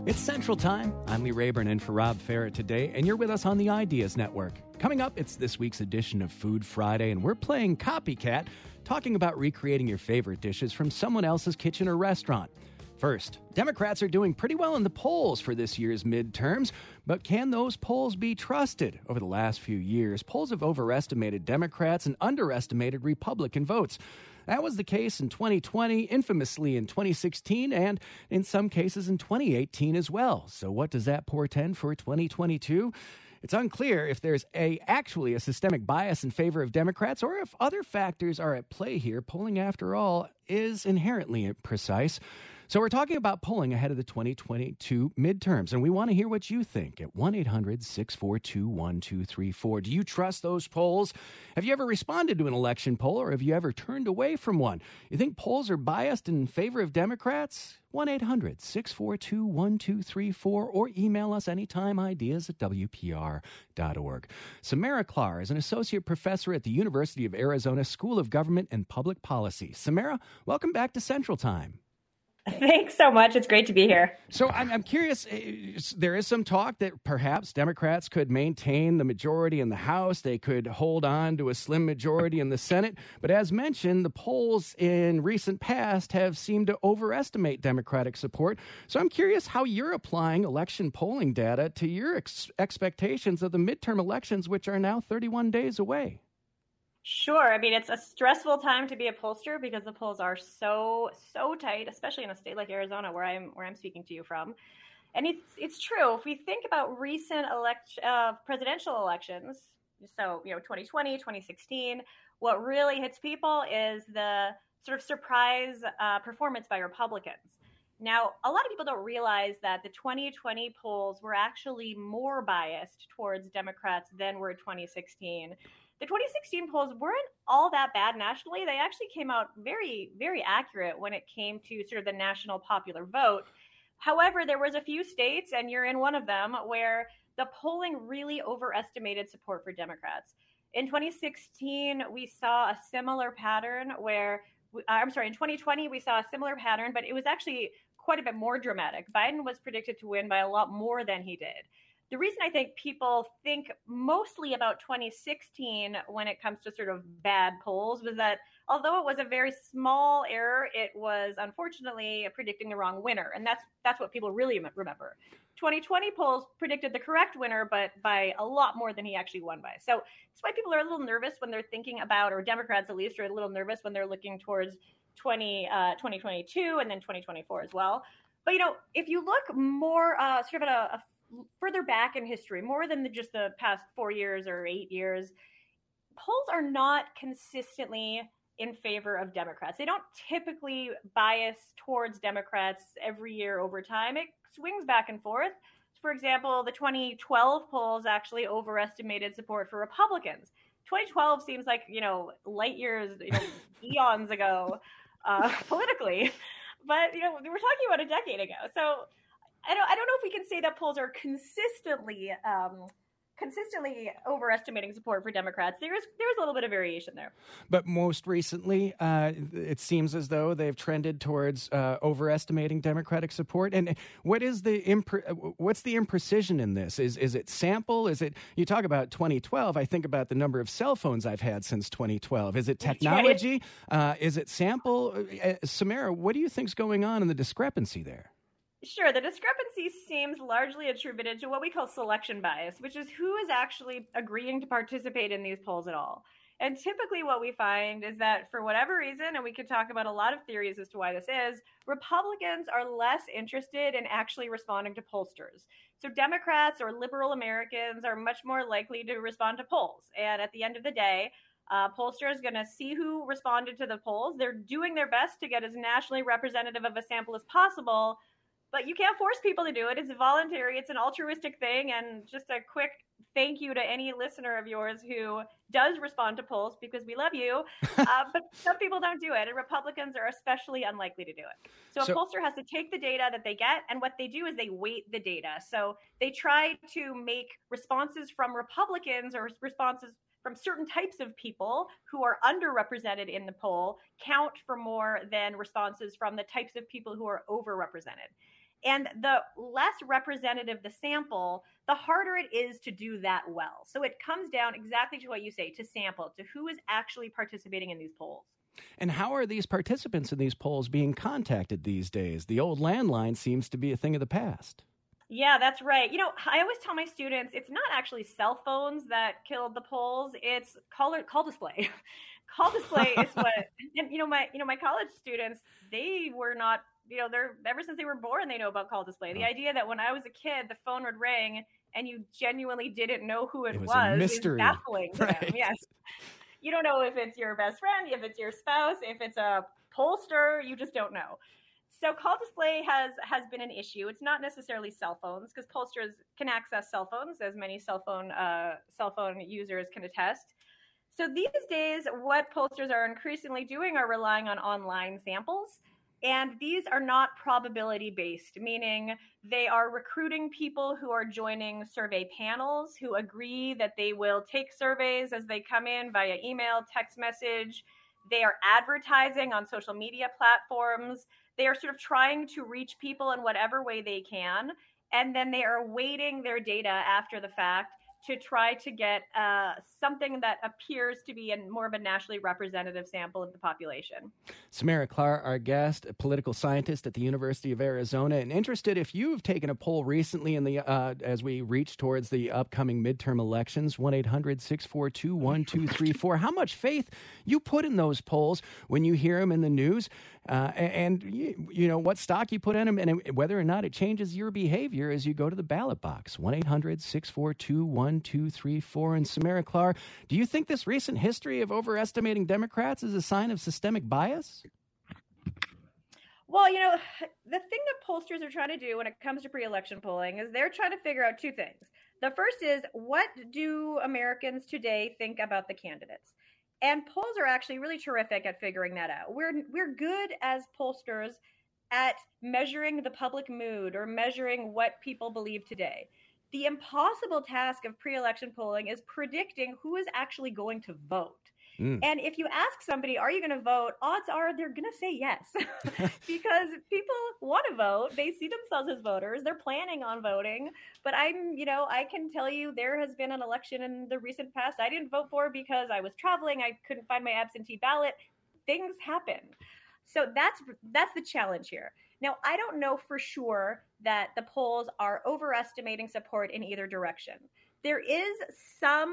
It's Central Time. I'm Lee Rayburn in for Rob Farrett today, and you're with us on the Ideas Network. Coming up, it's this week's edition of Food Friday, and we're playing Copycat, talking about recreating your favorite dishes from someone else's kitchen or restaurant. First, Democrats are doing pretty well in the polls for this year's midterms, but can those polls be trusted? Over the last few years, polls have overestimated Democrats and underestimated Republican votes. That was the case in 2020, infamously in 2016, and in some cases in 2018 as well. So what does that portend for 2022? It's unclear if there's actually a systemic bias in favor of Democrats or if other factors are at play here. Polling, after all, is inherently imprecise. So we're talking about polling ahead of the 2022 midterms, and we want to hear what you think at 1-800-642-1234. Do you trust those polls? Have you ever responded to an election poll, or have you ever turned away from one? You think polls are biased in favor of Democrats? 1-800-642-1234, or email us anytime, ideas@wpr.org. Samara Klar is an associate professor at the University of Arizona School of Government and Public Policy. Samara, welcome back to Central Time. Thanks so much. It's great to be here. So I'm curious, there is some talk that perhaps Democrats could maintain the majority in the House. They could hold on to a slim majority in the Senate. But as mentioned, the polls in recent past have seemed to overestimate Democratic support. So I'm curious how you're applying election polling data to your expectations of the midterm elections, which are now 31 days away. Sure. I mean, it's a stressful time to be a pollster because the polls are so tight, especially in a state like Arizona, where I'm speaking to you from. And it's true. If we think about recent presidential elections, so 2020, 2016, what really hits people is the sort of surprise performance by Republicans. Now, a lot of people don't realize that the 2020 polls were actually more biased towards Democrats than were 2016. The 2016 polls weren't all that bad nationally. They actually came out very, very accurate when it came to sort of the national popular vote. However, there was a few states, and you're in one of them, where the polling really overestimated support for Democrats. In 2016, we saw a similar pattern in 2020, we saw a similar pattern, but it was actually quite a bit more dramatic. Biden was predicted to win by a lot more than he did. The reason I think people think mostly about 2016 when it comes to sort of bad polls was that although it was a very small error, it was unfortunately predicting the wrong winner. And that's what people really remember. 2020 polls predicted the correct winner, but by a lot more than he actually won by. So that's why people are a little nervous when they're thinking about, or Democrats at least are a little nervous when they're looking towards 2022 and then 2024 as well. But, if you look more sort of at a further back in history, more than just the past 4 years or 8 years, polls are not consistently in favor of Democrats. They don't typically bias towards Democrats every year over time. It swings back and forth. For example, the 2012 polls actually overestimated support for Republicans. 2012 seems like, light years, eons ago politically. But, we're talking about a decade ago. So I don't know if we can say that polls are consistently overestimating support for Democrats. There's a little bit of variation there. But most recently, it seems as though they've trended towards overestimating Democratic support. And what's the imprecision in this? Is it sample? Is it, you talk about 2012, I think about the number of cell phones I've had since 2012. Is it technology? Is it sample? Samara, what do you think's going on in the discrepancy there? Sure. The discrepancy seems largely attributed to what we call selection bias, which is who is actually agreeing to participate in these polls at all. And typically what we find is that for whatever reason, and we could talk about a lot of theories as to why this is, Republicans are less interested in actually responding to pollsters. So Democrats or liberal Americans are much more likely to respond to polls. And at the end of the day, pollsters are going to see who responded to the polls. They're doing their best to get as nationally representative of a sample as possible. But you can't force people to do it. It's voluntary. It's an altruistic thing. And just a quick thank you to any listener of yours who does respond to polls, because we love you. But some people don't do it. And Republicans are especially unlikely to do it. So a pollster has to take the data that they get. And what they do is they weight the data. So they try to make responses from Republicans or responses from certain types of people who are underrepresented in the poll count for more than responses from the types of people who are overrepresented. And the less representative the sample, the harder it is to do that well. So it comes down exactly to what you say, to sample, to who is actually participating in these polls. And how are these participants in these polls being contacted these days? The old landline seems to be a thing of the past. Yeah, that's right. I always tell my students it's not actually cell phones that killed the polls; it's call display. Call display is what. And my college students, they were not. They're ever since they were born, they know about call display. The idea that when I was a kid, the phone would ring and you genuinely didn't know who it was a mystery. Is baffling to right. them. Yes, you don't know if it's your best friend, if it's your spouse, if it's a pollster. You just don't know. So call display has been an issue. It's not necessarily cell phones, because pollsters can access cell phones, as many cell phone users can attest. So these days, what pollsters are increasingly doing are relying on online samples. And these are not probability based, meaning they are recruiting people who are joining survey panels, who agree that they will take surveys as they come in via email, text message. They are advertising on social media platforms. They are sort of trying to reach people in whatever way they can. And then they are weighting their data after the fact to try to get something that appears to be more of a nationally representative sample of the population. Samara Klar, our guest, a political scientist at the University of Arizona, and interested if you've taken a poll recently in the as we reach towards the upcoming midterm elections. 1-800-642-1234. How much faith you put in those polls when you hear them in the news, and what stock you put in them, and whether or not it changes your behavior as you go to the ballot box. 1-800-642-1234. And Samara Klar, do you think this recent history of overestimating Democrats is a sign of systemic bias? Well, the thing that pollsters are trying to do when it comes to pre-election polling is they're trying to figure out two things. The first is, what do Americans today think about the candidates? And polls are actually really terrific at figuring that out. We're good as pollsters at measuring the public mood or measuring what people believe today. The impossible task of pre-election polling is predicting who is actually going to vote. And if you ask somebody, are you going to vote? Odds are they're going to say yes, because people want to vote. They see themselves as voters. They're planning on voting. But I can tell you there has been an election in the recent past I didn't vote for because I was traveling. I couldn't find my absentee ballot. Things happen. So that's the challenge here. Now, I don't know for sure that the polls are overestimating support in either direction. There's some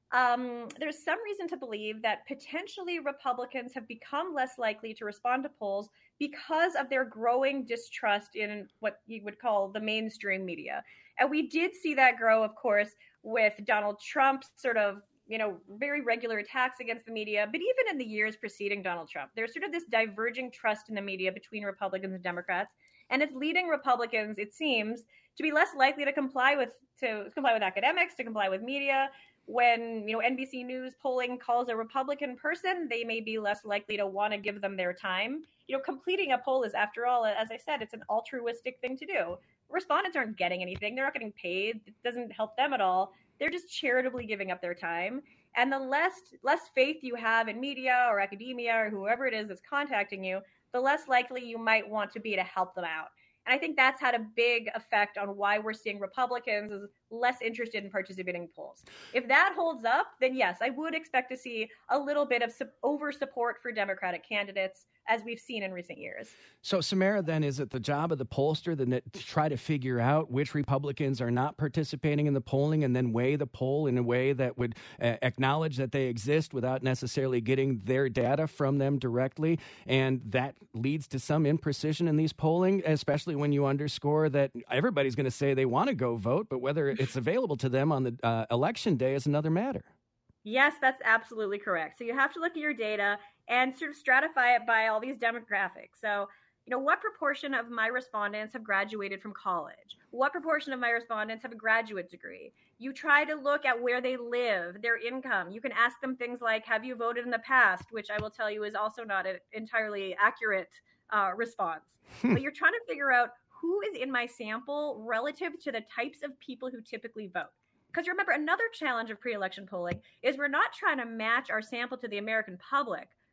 reason to believe that potentially Republicans have become less likely to respond to polls because of their growing distrust in what you would call the mainstream media. And we did see that grow, of course, with Donald Trump's sort of very regular attacks against the media. But even in the years preceding Donald Trump, there's sort of this diverging trust in the media between Republicans and Democrats. And it's leading Republicans, it seems, to be less likely to comply with academics, to comply with media. When NBC News polling calls a Republican person, they may be less likely to want to give them their time. Completing a poll is, after all, as I said, it's an altruistic thing to do. Respondents aren't getting anything. They're not getting paid. It doesn't help them at all. They're just charitably giving up their time. And the less faith you have in media or academia or whoever it is that's contacting you, the less likely you might want to be to help them out. And I think that's had a big effect on why we're seeing Republicans as less interested in participating in polls. If that holds up, then yes, I would expect to see a little bit of over support for Democratic candidates, as we've seen in recent years. So, Samara, then, is it the job of the pollster to try to figure out which Republicans are not participating in the polling and then weigh the poll in a way that would acknowledge that they exist without necessarily getting their data from them directly? And that leads to some imprecision in these polling, especially when you underscore that everybody's going to say they want to go vote, but whether it's available to them on the election day is another matter. Yes, that's absolutely correct. So you have to look at your data and sort of stratify it by all these demographics. So, what proportion of my respondents have graduated from college? What proportion of my respondents have a graduate degree? You try to look at where they live, their income. You can ask them things like, have you voted in the past? Which I will tell you is also not an entirely accurate response. But you're trying to figure out who is in my sample relative to the types of people who typically vote. Because remember, another challenge of pre-election polling is we're not trying to match our sample to the American public.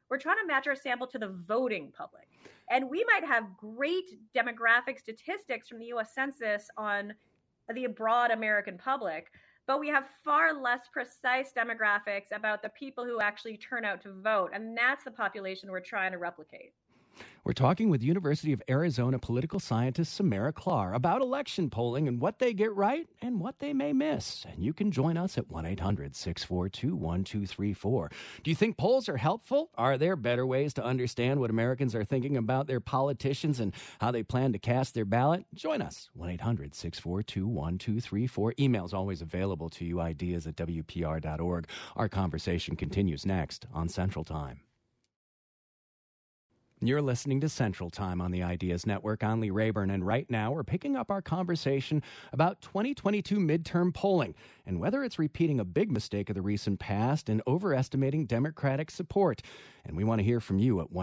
We're trying to match our sample to the voting public. And we might have great demographic statistics from the US Census on the broad American public, but we have far less precise demographics about the people who actually turn out to vote. And that's the population we're trying to replicate. We're talking with University of Arizona political scientist Samara Klar about election polling and what they get right and what they may miss. And you can join us at 1-800-642-1234. Do you think polls are helpful? Are there better ways to understand what Americans are thinking about their politicians and how they plan to cast their ballot? Join us, 1-800-642-1234. Email's always available to you, ideas@WPR.org. Our conversation continues next on Central Time. You're listening to Central Time on the Ideas Network. I'm Lee Rayburn, and right now we're picking up our conversation about 2022 midterm polling and whether it's repeating a big mistake of the recent past and overestimating Democratic support. And we want to hear from you at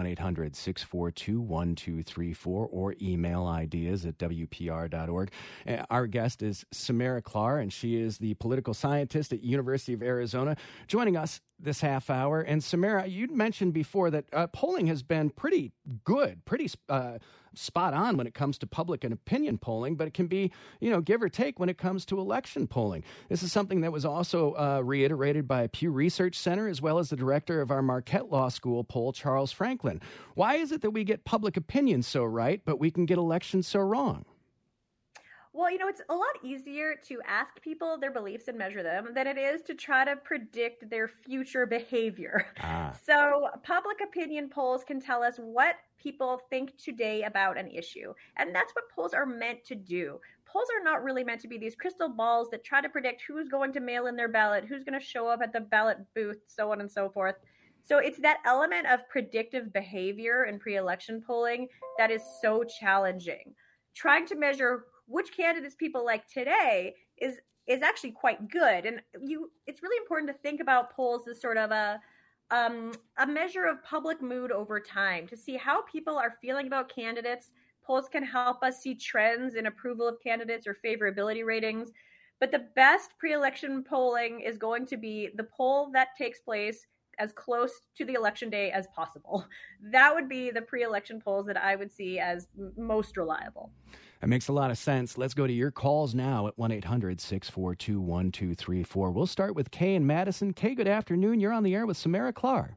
1-800-642-1234 or email ideas@WPR.org. Our guest is Samara Klar, and she is the political scientist at University of Arizona, joining us this half hour. And Samara, you'd mentioned before that polling has been pretty good, pretty spot on when it comes to public and opinion polling, but it can be, give or take when it comes to election polling. This is something that was also reiterated by Pew Research Center, as well as the director of our Marquette Law School poll, Charles Franklin. Why is it that we get public opinion so right, but we can get elections so wrong? Well, it's a lot easier to ask people their beliefs and measure them than it is to try to predict their future behavior. So public opinion polls can tell us what people think today about an issue. And that's what polls are meant to do. Polls are not really meant to be these crystal balls that try to predict who's going to mail in their ballot, who's going to show up at the ballot booth, so on and so forth. So it's that element of predictive behavior in pre-election polling that is so challenging. Trying to measure which candidates people like today is actually quite good. And it's really important to think about polls as sort of a measure of public mood over time to see how people are feeling about candidates. Polls can help us see trends in approval of candidates or favorability ratings. But the best pre-election polling is going to be the poll that takes place as close to the election day as possible. That would be the pre-election polls that I would see as most reliable. That makes a lot of sense. Let's go to your calls now at 1-800-642-1234. We'll start with Kay in Madison. Kay, good afternoon. You're on the air with Samara Klar.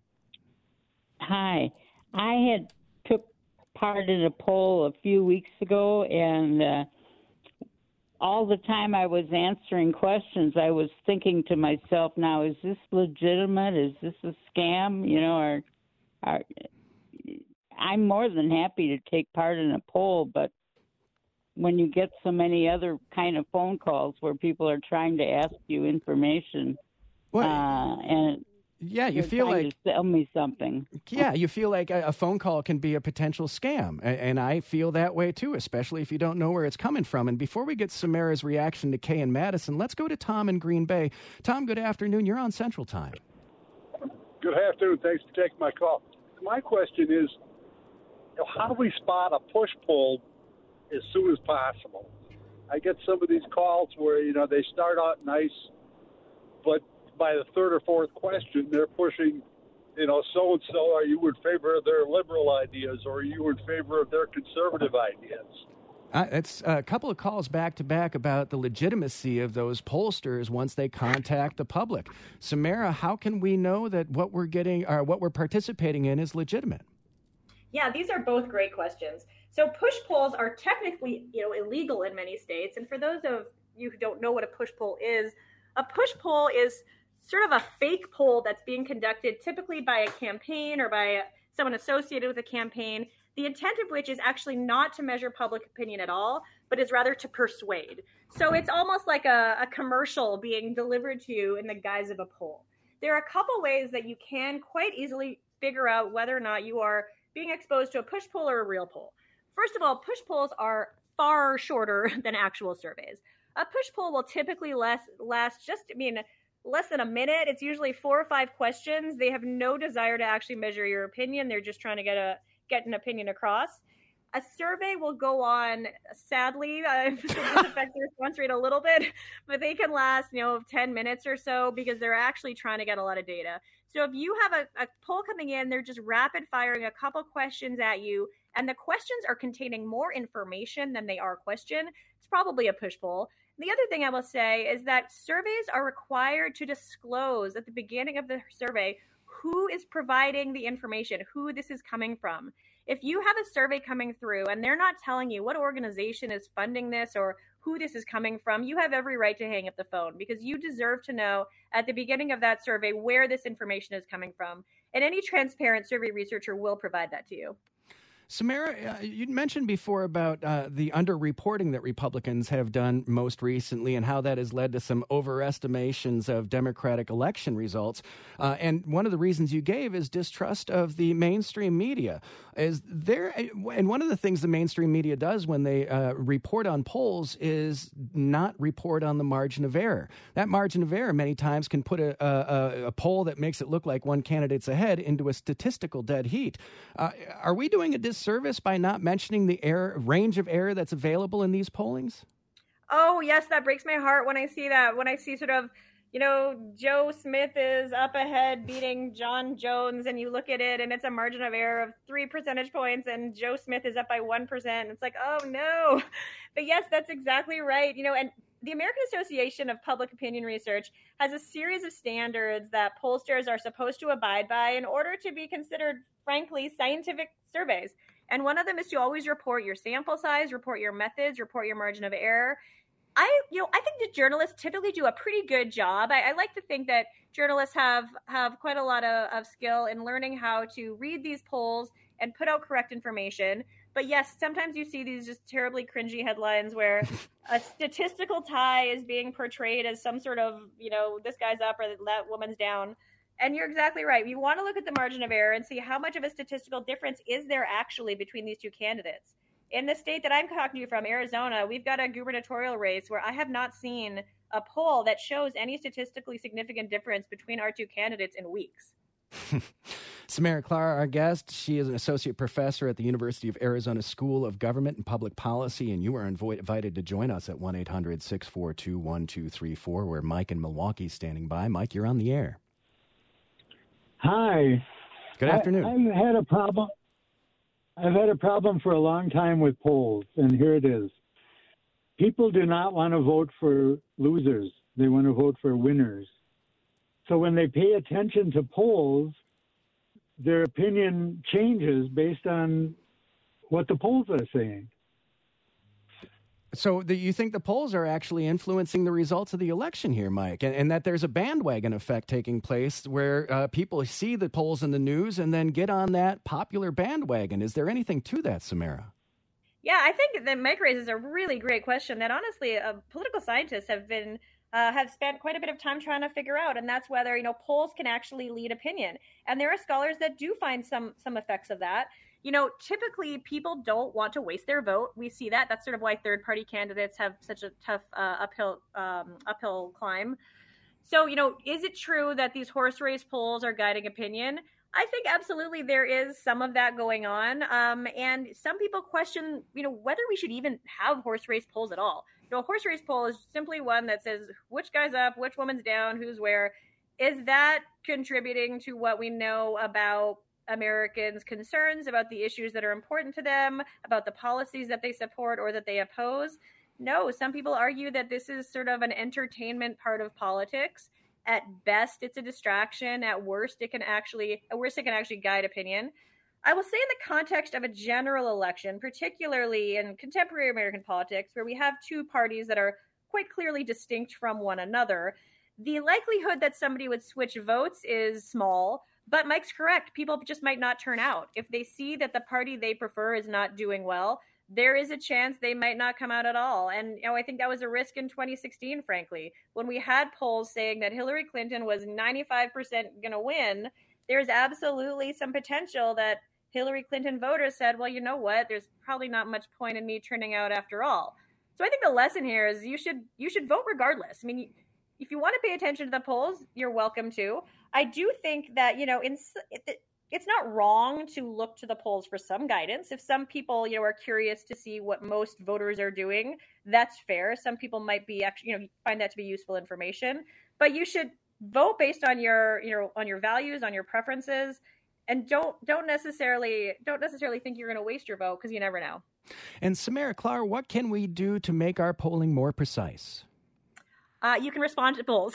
Hi. I had took part in a poll a few weeks ago, and all the time I was answering questions, I was thinking to myself, now, is this legitimate? Is this a scam? I'm more than happy to take part in a poll, but when you get so many other kind of phone calls where people are trying to ask you information, and you feel like to sell me something. Yeah, you feel like a phone call can be a potential scam, and I feel that way too, especially if you don't know where it's coming from. And before we get Samara's reaction to Kay and Madison, let's go to Tom in Green Bay. Tom, good afternoon. You're on Central Time. Good afternoon. Thanks for taking my call. My question is, how do we spot a push-pull as soon as possible? I get some of these calls where, they start out nice, but by the third or fourth question, they're pushing, so-and-so, are you in favor of their liberal ideas, or are you in favor of their conservative ideas? It's a couple of calls back-to-back about the legitimacy of those pollsters once they contact the public. Samara, how can we know that what we're getting or what we're participating in is legitimate? Yeah, these are both great questions. So push polls are technically, illegal in many states. And for those of you who don't know what a push poll is sort of a fake poll that's being conducted typically by a campaign or by someone associated with a campaign, the intent of which is actually not to measure public opinion at all, but is rather to persuade. So it's almost like a commercial being delivered to you in the guise of a poll. There are a couple ways that you can quite easily figure out whether or not you are being exposed to a push poll or a real poll. First of all, push polls are far shorter than actual surveys. A push poll will typically last less than a minute. It's usually 4 or 5 questions. They have no desire to actually measure your opinion. They're just trying to get an opinion across. a survey will go on, sadly, this affects the response rate a little bit, but they can last, 10 minutes or so because they're actually trying to get a lot of data. So if you have a poll coming in, they're just rapid firing a couple questions at you, and the questions are containing more information than they are question, it's probably a push poll. The other thing I will say is that surveys are required to disclose at the beginning of the survey who is providing the information, who this is coming from. If you have a survey coming through and they're not telling you what organization is funding this or who this is coming from, you have every right to hang up the phone because you deserve to know at the beginning of that survey where this information is coming from. And any transparent survey researcher will provide that to you. Samara, you mentioned before about the underreporting that Republicans have done most recently and how that has led to some overestimations of Democratic election results. And one of the reasons you gave is distrust of the mainstream media. And one of the things the mainstream media does when they report on polls is not report on the margin of error. That margin of error many times can put a poll that makes it look like one candidate's ahead into a statistical dead heat. Are we doing a disservice by not mentioning the range of error that's available in these pollings? Oh, yes, that breaks my heart when I see that. When I see sort of, Joe Smith is up ahead beating John Jones, and you look at it and it's a margin of error of 3 percentage points and Joe Smith is up by 1%. It's like, oh no. But yes, that's exactly right. And the American Association of Public Opinion Research has a series of standards that pollsters are supposed to abide by in order to be considered, frankly, scientific surveys. And one of them is to always report your sample size, report your methods, report your margin of error. I think that journalists typically do a pretty good job. I like to think that journalists have quite a lot of skill in learning how to read these polls and put out correct information. But yes, sometimes you see these just terribly cringy headlines where a statistical tie is being portrayed as some sort of, this guy's up or that woman's down. And you're exactly right. You want to look at the margin of error and see how much of a statistical difference is there actually between these two candidates. In the state that I'm talking to you from, Arizona, we've got a gubernatorial race where I have not seen a poll that shows any statistically significant difference between our two candidates in weeks. Samara Klara, our guest, she is an associate professor at the University of Arizona School of Government and Public Policy, and you are invited to join us at 1-800-642-1234, where Mike in Milwaukee is standing by. Mike, you're on the air. Hi. Good afternoon. I've had a problem for a long time with polls, and here it is. People do not want to vote for losers. They want to vote for winners. So when they pay attention to polls, their opinion changes based on what the polls are saying. So you think the polls are actually influencing the results of the election here, Mike, and that there's a bandwagon effect taking place where people see the polls in the news and then get on that popular bandwagon. Is there anything to that, Samara? Yeah, I think that Mike raises a really great question that honestly political scientists have spent quite a bit of time trying to figure out, and that's whether polls can actually lead opinion. And there are scholars that do find some effects of that. Typically people don't want to waste their vote. We see that. That's sort of why third-party candidates have such a tough uphill climb. So, is it true that these horse race polls are guiding opinion? I think absolutely there is some of that going on. And some people question, whether we should even have horse race polls at all. A horse race poll is simply one that says which guy's up, which woman's down, who's where. Is that contributing to what we know about Americans' concerns about the issues that are important to them, about the policies that they support or that they oppose? No, some people argue that this is sort of an entertainment part of politics. At best, it's a distraction. At worst, it can actually guide opinion. I will say in the context of a general election, particularly in contemporary American politics, where we have two parties that are quite clearly distinct from one another, the likelihood that somebody would switch votes is small. But Mike's correct. People just might not turn out. If they see that the party they prefer is not doing well, there is a chance they might not come out at all. And I think that was a risk in 2016, frankly. When we had polls saying that Hillary Clinton was 95% going to win, there's absolutely some potential that Hillary Clinton voters said, well, you know what? There's probably not much point in me turning out after all. So I think the lesson here is you should vote regardless. I mean, if you want to pay attention to the polls, you're welcome to. I do think that, it's not wrong to look to the polls for some guidance. If some people, are curious to see what most voters are doing, that's fair. Some people might be actually, find that to be useful information, but you should vote based on your values, on your preferences, and don't necessarily think you're going to waste your vote, because you never know. And Samara Klar, what can we do to make our polling more precise? You can respond to polls.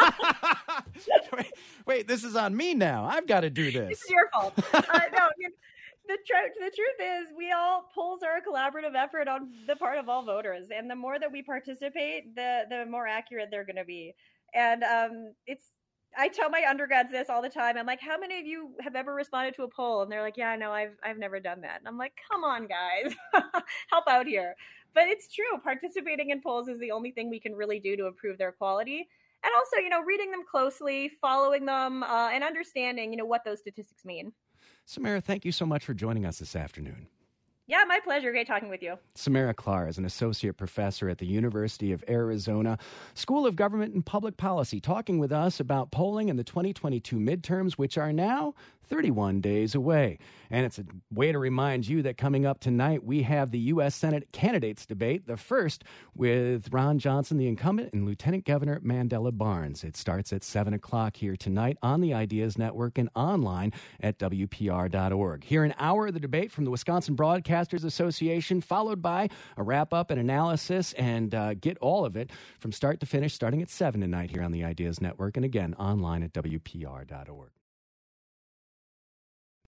Wait, this is on me now. I've got to do this. This is your fault. No, the truth is, polls are a collaborative effort on the part of all voters, and the more that we participate, the more accurate they're going to be. And I tell my undergrads this all the time. I'm like, how many of you have ever responded to a poll? And they're like, yeah, no, I've never done that. And I'm like, come on, guys, help out here. But it's true. Participating in polls is the only thing we can really do to improve their quality. And also, reading them closely, following them, and understanding, what those statistics mean. Samara, thank you so much for joining us this afternoon. Yeah, my pleasure. Great talking with you. Samara Klar is an associate professor at the University of Arizona School of Government and Public Policy, talking with us about polling in the 2022 midterms, which are now 31 days away. And it's a way to remind you that coming up tonight, we have the U.S. Senate candidates debate, the first with Ron Johnson, the incumbent, and Lieutenant Governor Mandela Barnes. It starts at 7 o'clock here tonight on the Ideas Network and online at WPR.org. Hear an hour of the debate from the Wisconsin Broadcasters Association, followed by a wrap-up and analysis, and get all of it from start to finish starting at 7 tonight here on the Ideas Network, and again online at WPR.org.